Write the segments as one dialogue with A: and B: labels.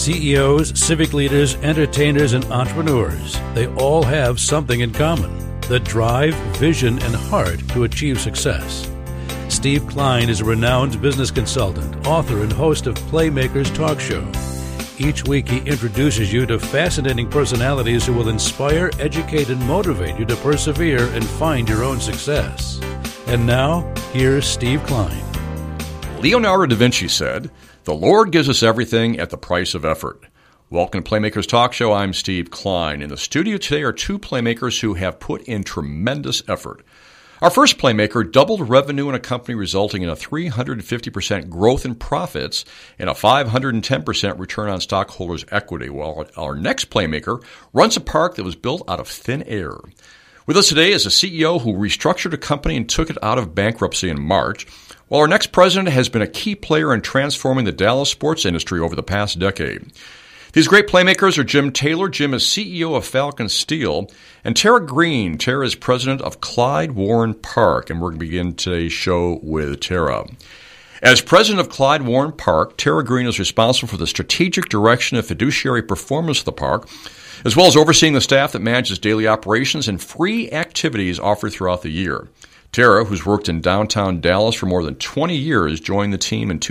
A: CEOs, civic leaders, entertainers, and entrepreneurs, they all have something in common: the drive, vision, and heart to achieve success. Steve Klein is a renowned business consultant, author, and host of Playmakers Talk Show. Each week he introduces you to fascinating personalities who will inspire, educate, and motivate you to persevere and find your own success. And now, here's Steve Klein.
B: Leonardo da Vinci said, "The Lord gives us everything at the price of effort." Welcome to Playmakers Talk Show. I'm Steve Klein. In the studio today are two playmakers who have put in tremendous effort. Our first playmaker doubled revenue in a company, resulting in a 350% growth in profits and a 510% return on stockholders' equity, while our next playmaker runs a park that was built out of thin air. With us today is a CEO who restructured a company and took it out of bankruptcy in March, while our next president has been a key player in transforming the Dallas sports industry over the past decade. These great playmakers are Jim Taylor. Jim is CEO of Falcon Steel, and Tara Green. Tara is president of Clyde Warren Park, and we're going to begin today's show with Tara. As president of Clyde Warren Park, Tara Green is responsible for the strategic direction and fiduciary performance of the park, as well as overseeing the staff that manages daily operations and free activities offered throughout the year. Tara, who's worked in downtown Dallas for more than 20 years, joined the team in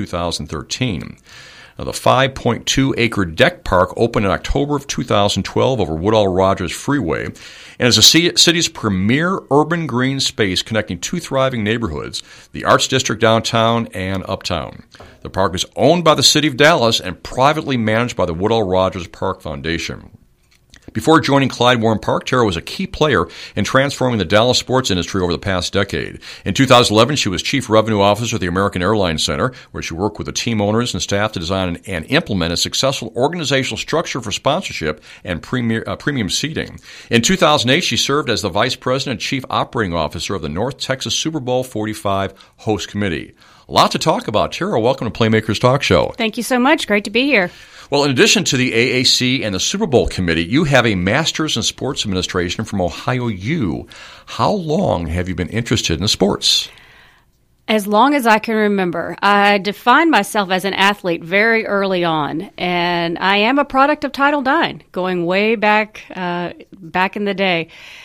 B: 2013. Now, the 5.2-acre deck park opened in October of 2012 over Woodall Rogers Freeway and is the city's premier urban green space connecting two thriving neighborhoods, the Arts District downtown and uptown. The park is owned by the city of Dallas and privately managed by the Woodall Rogers Park Foundation. Before joining Clyde Warren Park, Tara was a key player in transforming the Dallas sports industry over the past decade. In 2011, she was Chief Revenue Officer at the American Airlines Center, where she worked with the team owners and staff to design and implement a successful organizational structure for sponsorship and premium seating. In 2008, she served as the Vice President and Chief Operating Officer of the North Texas Super Bowl 45 Host Committee. A lot to talk about. Tara, welcome to Playmakers Talk Show.
C: Thank you so much. Great to be here.
B: Well, in addition to the AAC and the Super Bowl committee, you have a Master's in Sports Administration from Ohio U. How long have you been interested in sports?
C: As long as I can remember. I defined myself as an athlete very early on, and I am a product of Title IX, going way back in the day.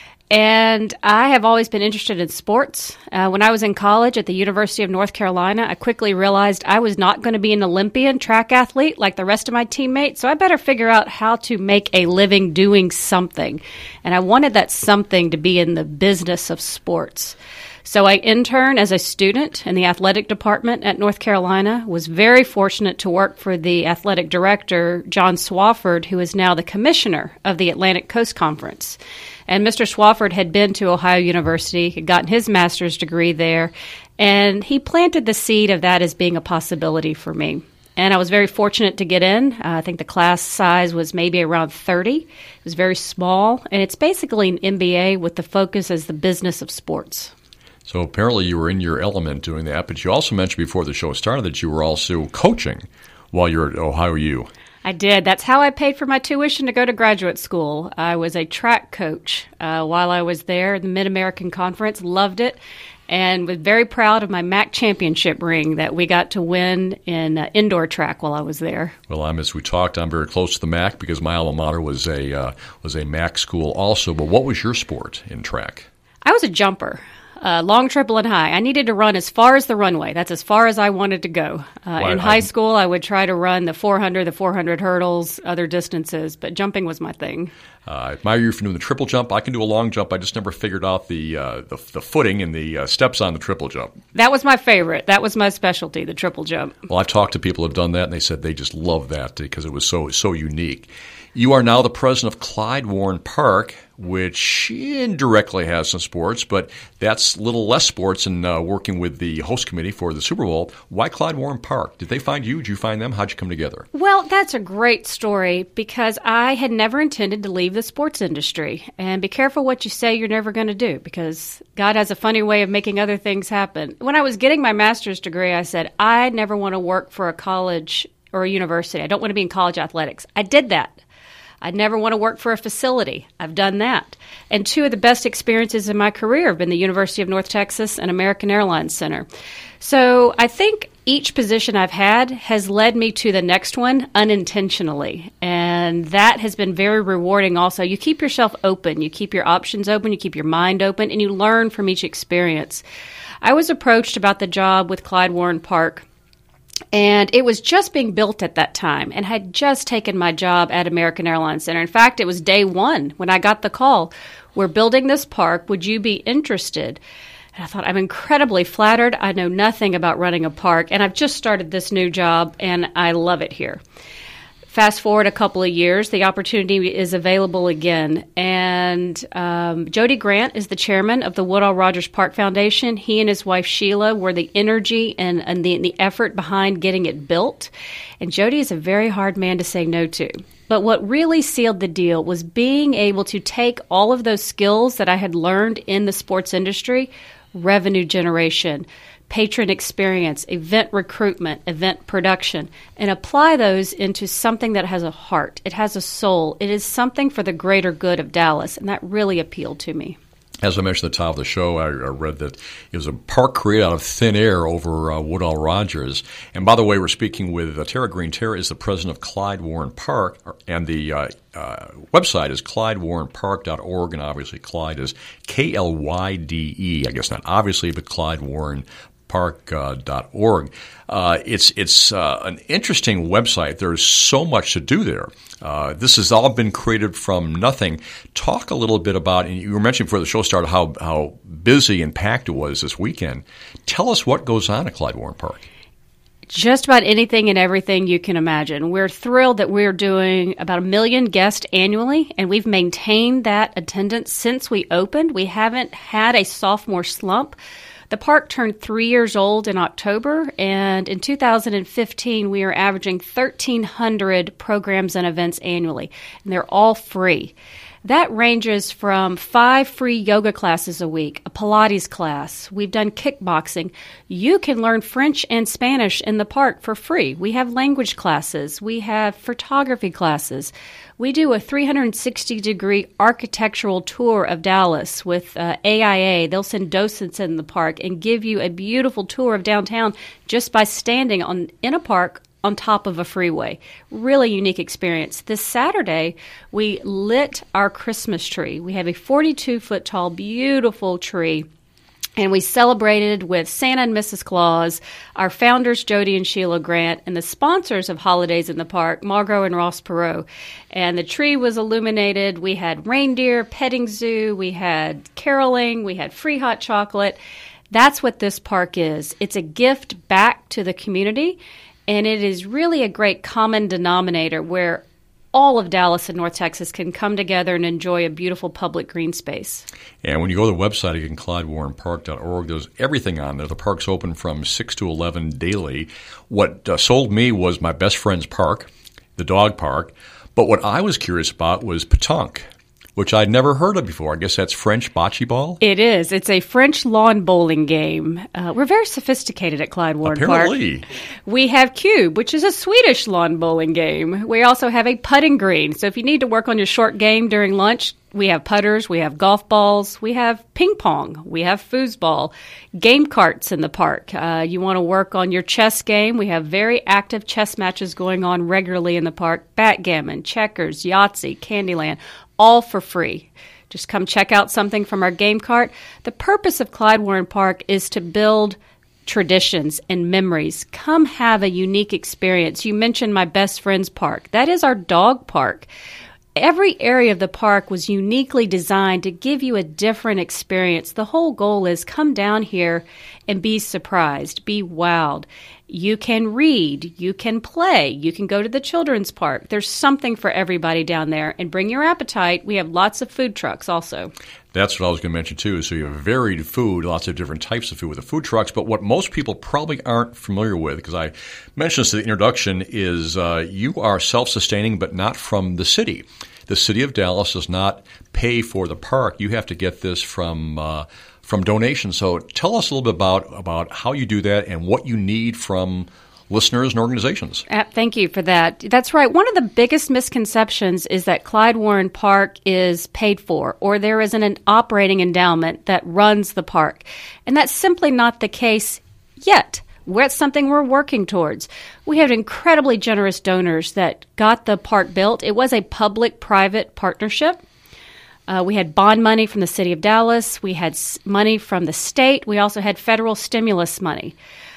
C: And I have always been interested in sports. When I was in college at the University of North Carolina, I quickly realized I was not going to be an Olympian track athlete like the rest of my teammates, so I better figure out how to make a living doing something. And I wanted that something to be in the business of sports. So I interned as a student in the athletic department at North Carolina, was very fortunate to work for the athletic director, John Swofford, who is now the commissioner of the Atlantic Coast Conference. And Mr. Swofford had been to Ohio University, had gotten his master's degree there, and he planted the seed of that as being a possibility for me. And I was very fortunate to get in. I think the class size was maybe around 30. It was very small, and it's basically an MBA with the focus as the business of sports.
B: So apparently you were in your element doing that, but you also mentioned before the show started that you were also coaching while you were at Ohio U.
C: I did. That's how I paid for my tuition to go to graduate school. I was a track coach while I was there at the Mid-American Conference, loved it, and was very proud of my MAC championship ring that we got to win in indoor track while I was there.
B: Well, as we talked, I'm very close to the MAC because my alma mater was a MAC school also. But what was your sport in track?
C: I was a jumper. Long, triple, and high. I needed to run as far as the runway. That's as far as I wanted to go. In high school, I would try to run the 400 hurdles, other distances, but jumping was my thing.
B: I admire you for doing the triple jump. I can do a long jump. I just never figured out the footing and the steps on the triple jump.
C: That was my favorite. That was my specialty, the triple jump.
B: Well, I've talked to people who have done that, and they said they just love that because it was so unique. You are now the president of Clyde Warren Park, which indirectly has some sports, but that's a little less sports in working with the host committee for the Super Bowl. Why Clyde Warren Park? Did they find you? Did you find them? How'd you come together?
C: Well, that's a great story because I had never intended to leave the sports industry. And be careful what you say you're never going to do because God has a funny way of making other things happen. When I was getting my master's degree, I said, I never want to work for a college or a university. I don't want to be in college athletics. I did that. I'd never want to work for a facility. I've done that. And two of the best experiences in my career have been the University of North Texas and American Airlines Center. So I think each position I've had has led me to the next one unintentionally. And that has been very rewarding also. You keep yourself open. You keep your options open. You keep your mind open. And you learn from each experience. I was approached about the job with Clyde Warren Park. And it was just being built at that time. And I had just taken my job at American Airlines Center. In fact, it was day one when I got the call. We're building this park. Would you be interested? And I thought, I'm incredibly flattered. I know nothing about running a park, and I've just started this new job, and I love it here. Fast forward a couple of years, the opportunity is available again, and Jody Grant is the chairman of the Woodall Rogers Park Foundation. He and his wife Sheila were the energy and the effort behind getting it built, and Jody is a very hard man to say no to. But what really sealed the deal was being able to take all of those skills that I had learned in the sports industry, revenue generation, patron experience, event recruitment, event production, and apply those into something that has a heart. It has a soul. It is something for the greater good of Dallas, and that really appealed to me.
B: As I mentioned at the top of the show, I read that it was a park created out of thin air over Woodall Rogers. And by the way, we're speaking with Tara Green. Tara is the president of Clyde Warren Park, and the website is ClydeWarrenPark.org, and obviously Clyde is Klyde. I guess not obviously, but Clyde Warren Park.org. It's an interesting website. There's so much to do there. This has all been created from nothing. Talk a little bit about, and you were mentioning before the show started how busy and packed it was this weekend. Tell us what goes on at Clyde Warren Park.
C: Just about anything and everything you can imagine. We're thrilled that we're doing about 1 million guests annually, and we've maintained that attendance since we opened. We haven't had a sophomore slump. The park turned 3 years old in October, and in 2015, we are averaging 1,300 programs and events annually, and they're all free. That ranges from 5 free yoga classes a week, a Pilates class. We've done kickboxing. You can learn French and Spanish in the park for free. We have language classes. We have photography classes. We do a 360-degree architectural tour of Dallas with AIA. They'll send docents in the park and give you a beautiful tour of downtown just by standing in a park on top of a freeway. Really unique experience. This Saturday, we lit our Christmas tree. We have a 42-foot tall, beautiful tree. And we celebrated with Santa and Mrs. Claus, our founders, Jody and Sheila Grant, and the sponsors of Holidays in the Park, Margot and Ross Perot. And the tree was illuminated. We had reindeer, petting zoo, we had caroling, we had free hot chocolate. That's what this park is. It's a gift back to the community, and it is really a great common denominator where all of Dallas and North Texas can come together and enjoy a beautiful public green space. And when you go to the website again, ClydeWarrenPark.org, there's everything on there. The park's open from 6 to 11 daily. What sold me was my best friend's park, the dog park. But what I was curious about was pétanque, which I'd never heard of before. I guess that's French bocce ball? It is. It's a French lawn bowling game. We're very sophisticated at Clyde Warren Park. Apparently. We have cube, which is a Swedish lawn bowling game. We also have a putting green. So if you need to work on your short game during lunch, we have putters, we have golf balls, we have ping pong, we have foosball, game carts in the park. You want to work on your chess game, we have very active chess matches going on regularly in the park. Backgammon, checkers, Yahtzee, Candyland, all for free. Just come check out something from our game cart. The purpose of Clyde Warren Park is to build traditions and memories. Come have a unique experience. You mentioned my best friend's park. That is our dog park. Every area of the park was uniquely designed to give you a different experience. The whole goal is come down here and be surprised, be wowed. You can read, you can play, you can go to the children's park. There's something for everybody down there. And bring your appetite. We have lots of food trucks also. That's what I was going to mention, too. So you have varied food, lots of different types of food with the food trucks. But what most people probably aren't familiar with, because I mentioned this in the introduction, is you are self-sustaining but not from the city. The city of Dallas does not pay for the park. You have to get this from donations. So tell us a little bit about how you do that and what you need from listeners and organizations. Thank you for that. That's right. One of the biggest misconceptions is that Clyde Warren Park is paid for, or there is an operating endowment that runs the park. And that's simply not the case yet. That's something we're working towards. We have incredibly generous donors that got the park built. It was a public-private partnership. We had bond money from the city of Dallas. We had money from the state. We also had federal stimulus money.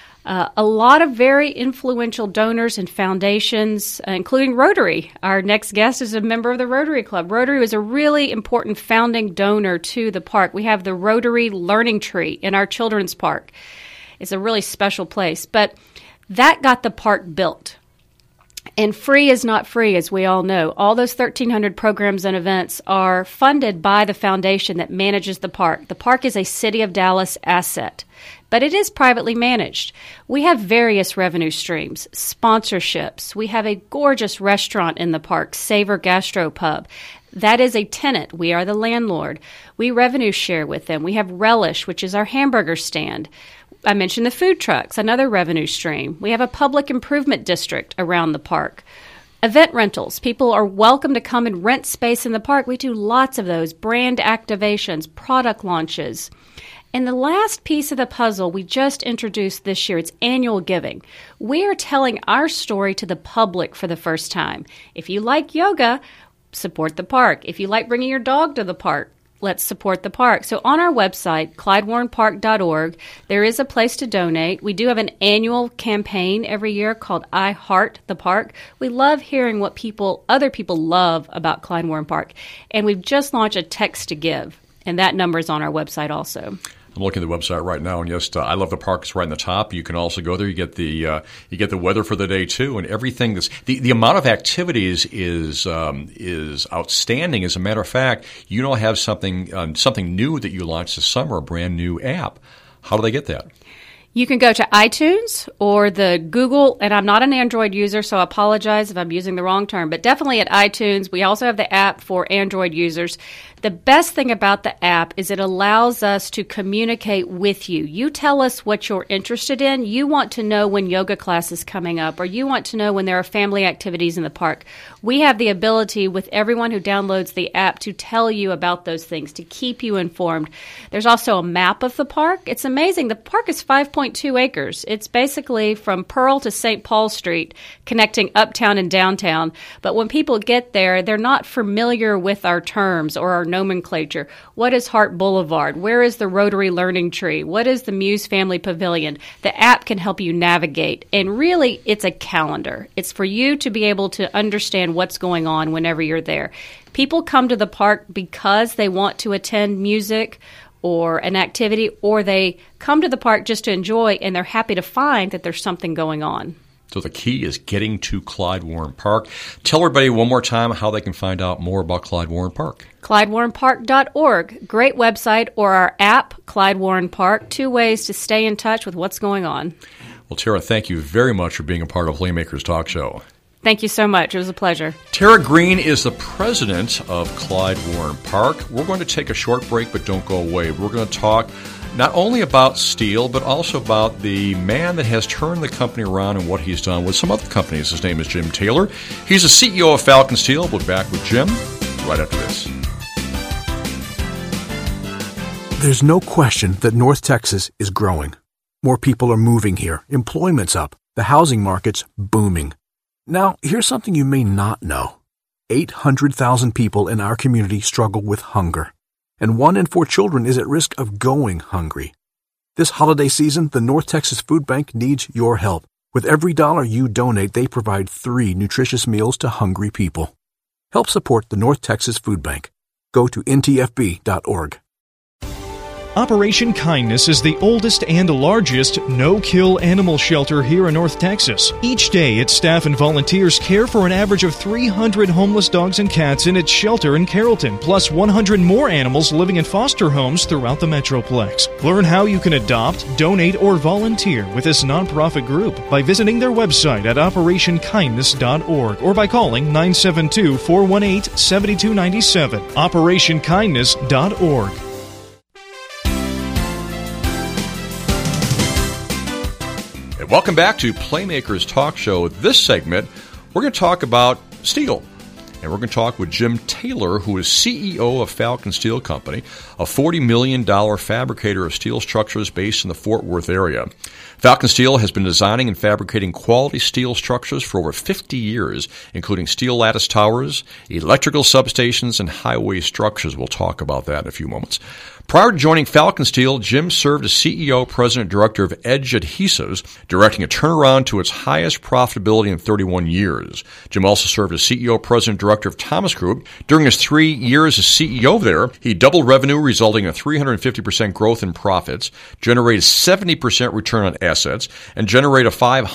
C: A lot of very influential donors and foundations, including Rotary. Our next guest is a member of the Rotary Club. Rotary was a really important founding donor to the park. We have the Rotary Learning Tree in our children's park. It's a really special place. But that got the park built. And free is not free, as we all know. All those 1,300 programs and events are funded by the foundation that manages the park. The park is a City of Dallas asset, but it is privately managed. We have various revenue streams, sponsorships. We have a gorgeous restaurant in the park, Savor Gastropub. That is a tenant. We are the landlord. We revenue share with them. We have Relish, which is our hamburger stand. I mentioned the food trucks, another revenue stream. We have a public improvement district around the park. Event rentals. People are welcome to come and rent space in the park. We do lots of those. Brand activations, product launches. And the last piece of the puzzle we just introduced this year, it's annual giving. We are telling our story to the public for the first time. If you like yoga, support the park. If you like bringing your dog to the park, let's support the park. So on our website, ClydeWarrenPark.org, there is a place to donate. We do have an annual campaign every year called I Heart the Park. We love hearing what other people love about Clyde Warren Park. And we've just launched a text to give, and that number is on our website also.
B: I'm looking at the website right now, and yes, I Love the Park is right in the top. You can also go there. You get the weather for the day too, and everything. The amount of activities is outstanding. As a matter of fact, you now have something new that you launched this summer, a brand new app. How do they get that?
C: You can go to iTunes or the Google, and I'm not an Android user, so I apologize if I'm using the wrong term, but definitely at iTunes. We also have the app for Android users. The best thing about the app is it allows us to communicate with you. You tell us what you're interested in. You want to know when yoga class is coming up, or you want to know when there are family activities in the park. We have the ability with everyone who downloads the app to tell you about those things, to keep you informed. There's also a map of the park. It's amazing. The park is 5.2 acres. It's basically from Pearl to St. Paul Street, connecting uptown and downtown. But when people get there, they're not familiar with our terms or our nomenclature. What is Hart Boulevard? Where is the Rotary Learning Tree? What is the Muse Family Pavilion? The app can help you navigate. And really, it's a calendar. It's for you to be able to understand what's going on whenever you're there. People come to the park because they want to attend music or an activity, or they come to the park just to enjoy, and they're happy to find that there's something going on.
B: So the key is getting to Clyde Warren Park. Tell everybody one more time how they can find out more about Clyde Warren Park.
C: ClydeWarrenPark.org. Great website, or our app, Clyde Warren Park. 2 ways to stay in touch with what's going on.
B: Well, Tara, thank you very much for being a part of Playmakers Talk Show.
C: Thank you so much. It was a pleasure.
B: Tara Green is the president of Clyde Warren Park. We're going to take a short break, but don't go away. We're going to talk not only about Steel, but also about the man that has turned the company around and what he's done with some other companies. His name is Jim Taylor. He's the CEO of Falcon Steel. We'll be back with Jim right after this.
D: There's no question that North Texas is growing. More people are moving here. Employment's up. The housing market's booming. Now, here's something you may not know. 800,000 people in our community struggle with hunger, and 1 in 4 children is at risk of going hungry. This holiday season, the North Texas Food Bank needs your help. With every dollar you donate, they provide 3 nutritious meals to hungry people. Help support the North Texas Food Bank. Go to ntfb.org.
E: Operation Kindness is the oldest and largest no-kill animal shelter here in North Texas. Each day, its staff and volunteers care for an average of 300 homeless dogs and cats in its shelter in Carrollton, plus 100 more animals living in foster homes throughout the Metroplex. Learn how you can adopt, donate, or volunteer with this nonprofit group by visiting their website at operationkindness.org or by calling 972-418-7297. operationkindness.org.
B: Welcome back to Playmakers Talk Show. This segment, we're going to talk about steel. And we're going to talk with Jim Taylor, who is CEO of Falcon Steel Company, a $40 million fabricator of steel structures based in the Fort Worth area. Falcon Steel has been designing and fabricating quality steel structures for over 50 years, including steel lattice towers, electrical substations, and highway structures. We'll talk about that in a few moments. Prior to joining Falcon Steel, Jim served as CEO, President, Director of Edge Adhesives, directing a turnaround to its highest profitability in 31 years. Jim also served as CEO, President, Director of Thomas Group. During his 3 years as CEO there, he doubled revenue, resulting in a 350% growth in profits, generated 70% return on assets, and generated a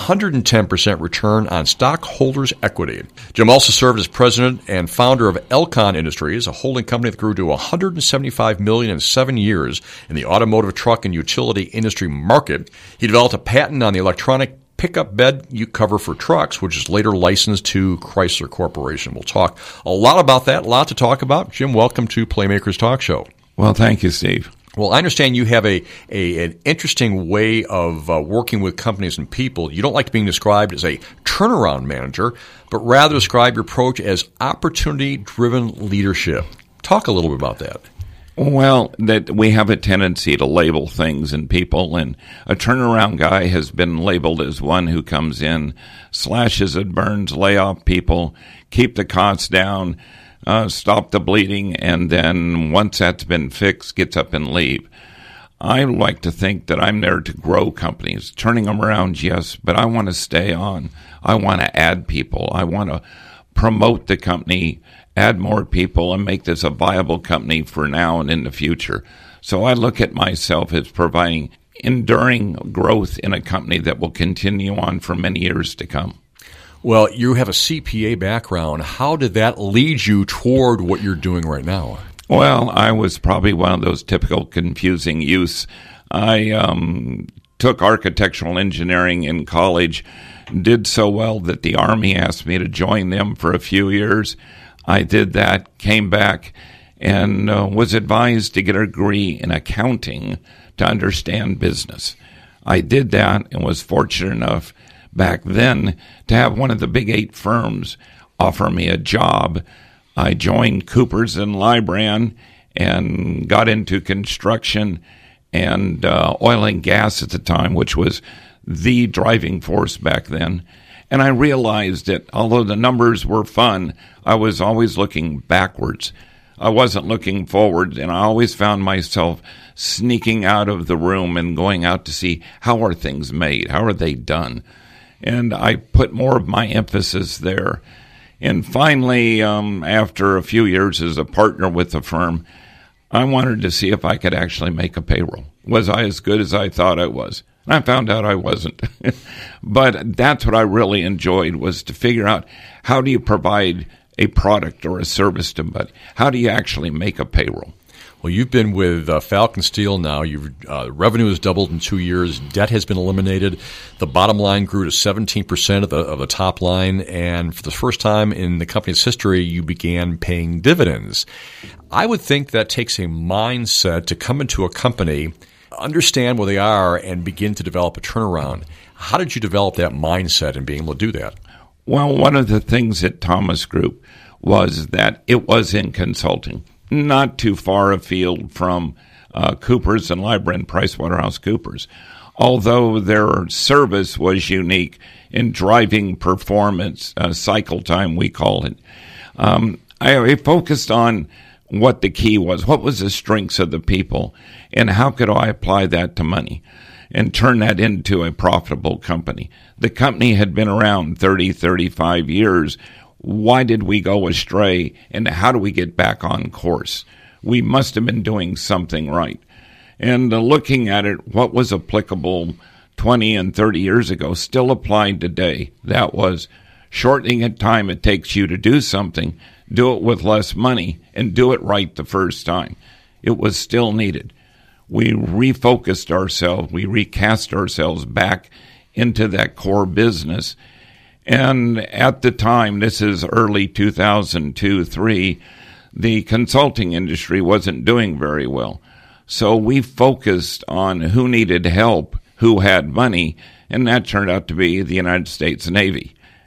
B: 510% return on stockholders' equity. Jim also served as President and founder of Elcon Industries, a holding company that grew to $175 million in 7 years in the automotive truck and utility industry market. He developed a patent on the electronic pickup bed cover for trucks, which is later licensed to Chrysler Corporation. We'll talk a lot about that, a lot to talk about. Jim, welcome to Playmakers Talk Show.
F: Well, thank you, Steve.
B: Well, I understand you have an interesting way of working with companies and people. You don't like being described as a turnaround manager, but rather describe your approach as opportunity-driven leadership. Talk a little bit about that.
F: Well, that we have a tendency to label things and people, and a turnaround guy has been labeled as one who comes in, slashes and burns, lay off people, keep the costs down, stop the bleeding, and then once that's been fixed, gets up and leave. I like to think that I'm there to grow companies, turning them around, yes, but I want to stay on. I want to add people. I want to promote the company, add more people, and make this a viable company for now and in the future. So I look at myself as providing enduring growth in a company that will continue on for many years to come.
B: Well, you have a CPA background. How did that lead you toward what you're doing right now?
F: Well, I was probably one of those typical confusing youths. I took architectural engineering in college, did so well that the Army asked me to join them for a few years. I did that, came back, and was advised to get a degree in accounting to understand business. I did that and was fortunate enough back then to have one of the big 8 firms offer me a job. I joined Coopers and Lybrand and got into construction and oil and gas at the time, which was the driving force back then. And I realized that although the numbers were fun, I was always looking backwards. I wasn't looking forward, and I always found myself sneaking out of the room and going out to see how are things made, how are they done. And I put more of my emphasis there. And finally, after a few years as a partner with the firm, I wanted to see if I could actually make a payroll. Was I as good as I thought I was? And I found out I wasn't. But that's what I really enjoyed, was to figure out how do you provide a product or a service to somebody? How do you actually make a payroll?
B: Well, you've been with Falcon Steel now. Revenue has doubled in 2 years. Debt has been eliminated. The bottom line grew to 17% of the top line. And for the first time in the company's history, you began paying dividends. I would think that takes a mindset to come into a company, understand where they are, and begin to develop a turnaround. How did you develop that mindset and being able to do that?
F: Well, one of the things at Thomas Group was that it was in consulting, not too far afield from Coopers and Lybrand, PricewaterhouseCoopers, although their service was unique in driving performance, cycle time, we call it. I focused on what the key was, what was the strengths of the people, and how could I apply that to money and turn that into a profitable company. The company had been around 30, 35 years. Why did we go astray, and how do we get back on course? We must have been doing something right. And looking at it, what was applicable 20 and 30 years ago still applied today. That was shortening the time it takes you to do something, do it with less money, and do it right the first time. It was still needed. We refocused ourselves, we recast ourselves back into that core business. And at the time, this is early 2002-03, the consulting industry wasn't doing very well. So we focused on who needed help, who had money, and that turned out to be the United States Navy.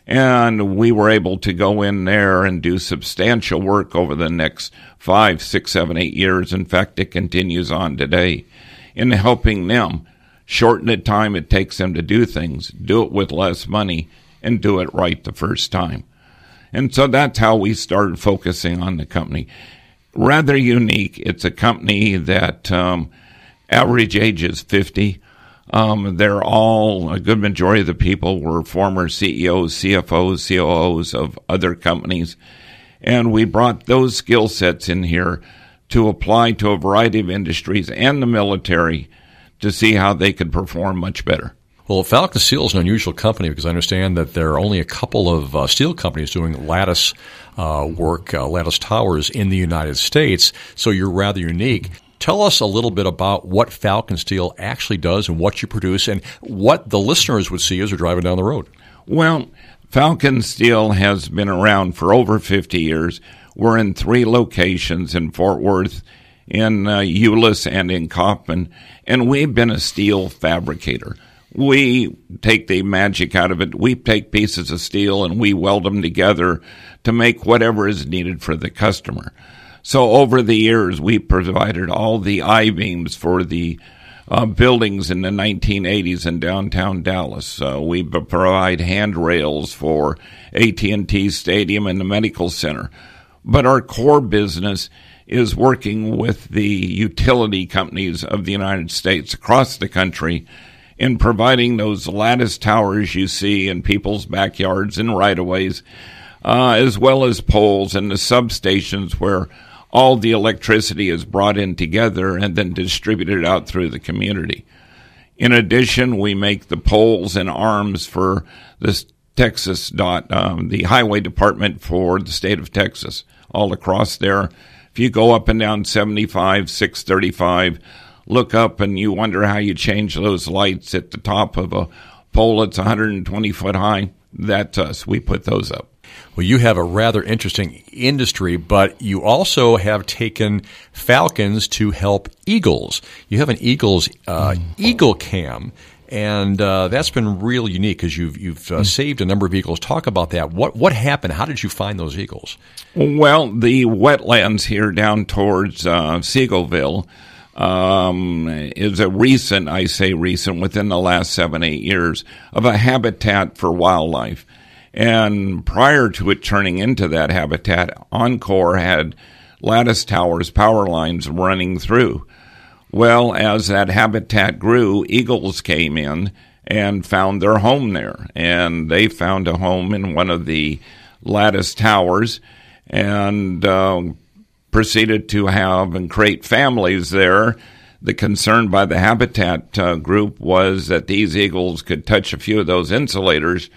F: And we were able to go in there and do substantial work over the next 5, 6, 7, 8 years. In fact, it continues on today in helping them shorten the time it takes them to do things, do it with less money, and do it right the first time. And so that's how we started focusing on the company. Rather unique. It's a company that average age is 50. They're all, a good majority of the people were former CEOs, CFOs, COOs of other companies. And we brought those skill sets in here to apply to a variety of industries and the military to see how they could perform much better.
B: Well, Falcon Steel is an unusual company because I understand that there are only a couple of steel companies doing lattice work, lattice towers in the United States, so you're rather unique. Tell us a little bit about what Falcon Steel actually does and what you produce and what the listeners would see as they're driving down the road.
F: Well, Falcon Steel has been around for over 50 years. We're in 3 locations in Fort Worth, in Euless, and in Kaufman, and we've been a steel fabricator. We take the magic out of it. We take pieces of steel and we weld them together to make whatever is needed for the customer. So over the years, we provided all the I-beams for the buildings in the 1980s in downtown Dallas. We provide handrails for AT&T Stadium and the Medical Center. But our core business is working with the utility companies of the United States across the country in providing those lattice towers you see in people's backyards and right-of-ways, as well as poles and the substations where all the electricity is brought in together and then distributed out through the community. In addition, we make the poles and arms for the Texas the Highway Department for the state of Texas, all across there. If you go up and down 75, 635, look up and you wonder how you change those lights at the top of a pole that's 120 foot high, that's us. We put those up.
B: Well, you have a rather interesting industry, but you also have taken Falcons to help Eagles. You have an Eagles Eagle Cam, and that's been real unique because you've saved a number of eagles. Talk about that. What happened? How did you find those eagles?
F: Well, the wetlands here down towards Seagoville is a recent, I say recent, within the last 7-8 years, of a habitat for wildlife. And prior to it turning into that habitat, Encore had lattice towers, power lines running through. Well, as that habitat grew, eagles came in and found their home there. And they found a home in one of the lattice towers and proceeded to have and create families there. The concern by the habitat group was that these eagles could touch a few of those insulators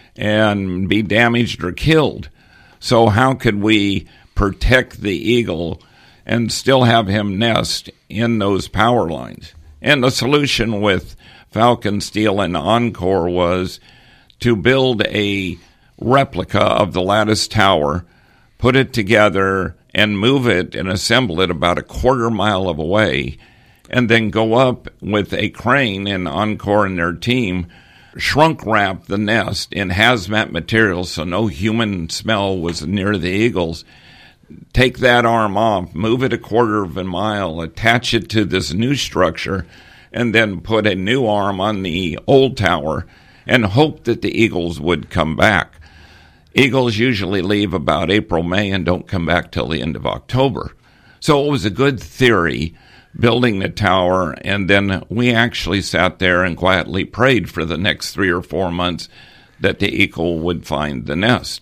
F: and be damaged or killed. So how could we protect the eagle and still have him nest in those power lines? And the solution with Falcon Steel and Encore was to build a replica of the lattice tower, put it together, and move it and assemble it about a quarter mile away, and then go up with a crane, and Encore and their team shrunk wrap the nest in hazmat materials so no human smell was near the eagles. Take that arm off, move it a quarter of a mile, attach it to this new structure, and then put a new arm on the old tower and hope that the eagles would come back. Eagles usually leave about April, May, and don't come back till the end of October. So it was a good theory, building the tower, and then we actually sat there and quietly prayed for the next 3 or 4 months that the eagle would find the nest.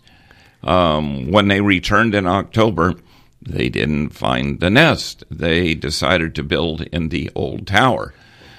F: When they returned in October, they didn't find the nest. They decided to build in the old tower.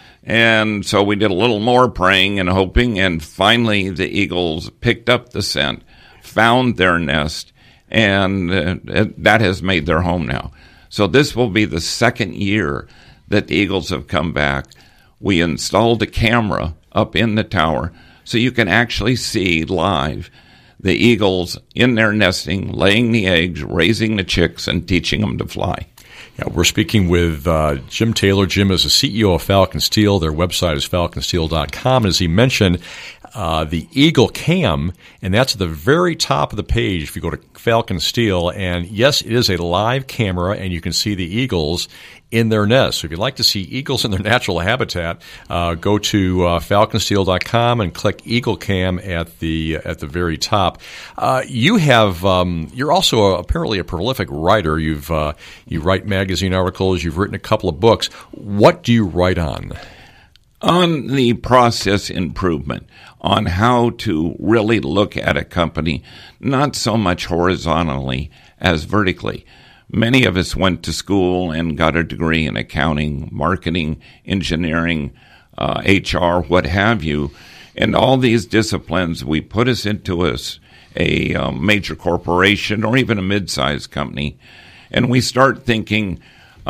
F: And so we did a little more praying and hoping, and finally the eagles picked up the scent, found their nest, and that has made their home now. So this will be the second year that the eagles have come back. We installed a camera up in the tower so you can actually see live the eagles in their nesting, laying the eggs, raising the chicks, and teaching them to fly.
B: Yeah, we're speaking with Jim Taylor. Jim is the CEO of Falcon Steel. Their website is falconsteel.com. As he mentioned, the Eagle Cam, and that's at the very top of the page if you go to Falcon Steel. And yes, it is a live camera, and you can see the eagles in their nest. So if you'd like to see eagles in their natural habitat, go to falconsteel.com and click Eagle Cam at the very top. You're also apparently a prolific writer. You write magazine articles. You've written a couple of books. What do you write on?
F: On the process improvement, on how to really look at a company, not so much horizontally as vertically. Many of us went to school and got a degree in accounting, marketing, engineering, HR, what have you. And all these disciplines, we put us into a major corporation or even a mid-sized company, and we start thinking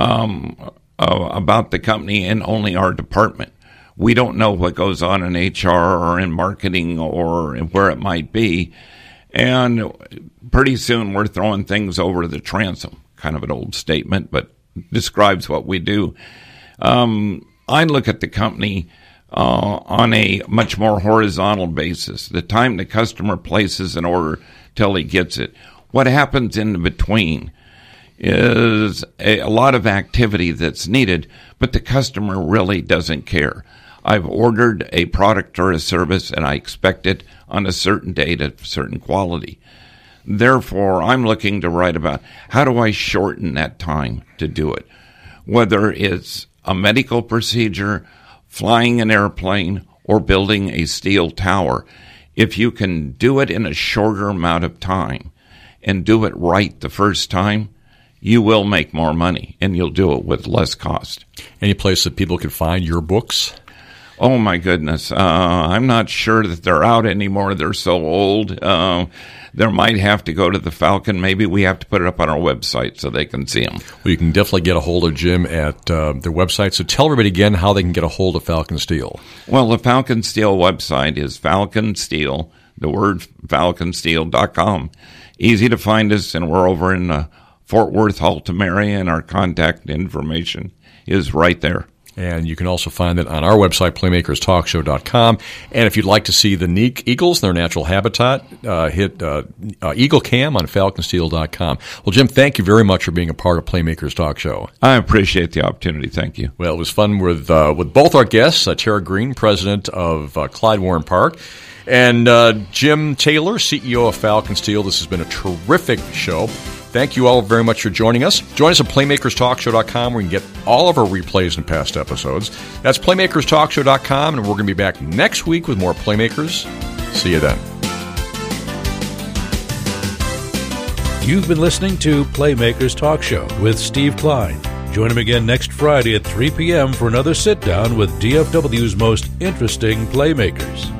F: about the company in only our department. We don't know what goes on in HR or in marketing or where it might be. And pretty soon we're throwing things over the transom. Kind of an old statement, but describes what we do. I look at the company on a much more horizontal basis. The time the customer places an order till he gets it. What happens in between is a lot of activity that's needed, but the customer really doesn't care. I've ordered a product or a service, and I expect it on a certain date at a certain quality. Therefore, I'm looking to write about how do I shorten that time to do it, whether it's a medical procedure, flying an airplane, or building a steel tower. If you can do it in a shorter amount of time and do it right the first time, you will make more money, and you'll do it with less cost.
B: Any place that people can find your books?
F: Oh, my goodness. I'm not sure that they're out anymore. They're so old. There might have to go to the Falcon. Maybe we have to put it up on our website so they can see them.
B: Well, you can definitely get a hold of Jim at their website. So tell everybody again how they can get a hold of Falcon Steel.
F: Well, the Falcon Steel website is Falcon Steel, the word falconsteel.com. Easy to find us, and we're over in the Fort Worth, Haltom area, and our contact information is right there.
B: And you can also find that on our website, playmakerstalkshow.com. And if you'd like to see the eagles in their natural habitat, hit Eagle Cam on falconsteel.com. Well, Jim, thank you very much for being a part of Playmakers Talk Show.
F: I appreciate the opportunity. Thank you.
B: Well, it was fun with both our guests, Tara Green, president of Clyde Warren Park, and Jim Taylor, CEO of Falcon Steel. This has been a terrific show. Thank you all very much for joining us. Join us at playmakerstalkshow.com where you can get all of our replays and past episodes. That's playmakerstalkshow.com, and we're going to be back next week with more Playmakers. See you then.
A: You've been listening to Playmakers Talk Show with Steve Klein. Join him again next Friday at 3 p.m. for another sit-down with DFW's most interesting Playmakers.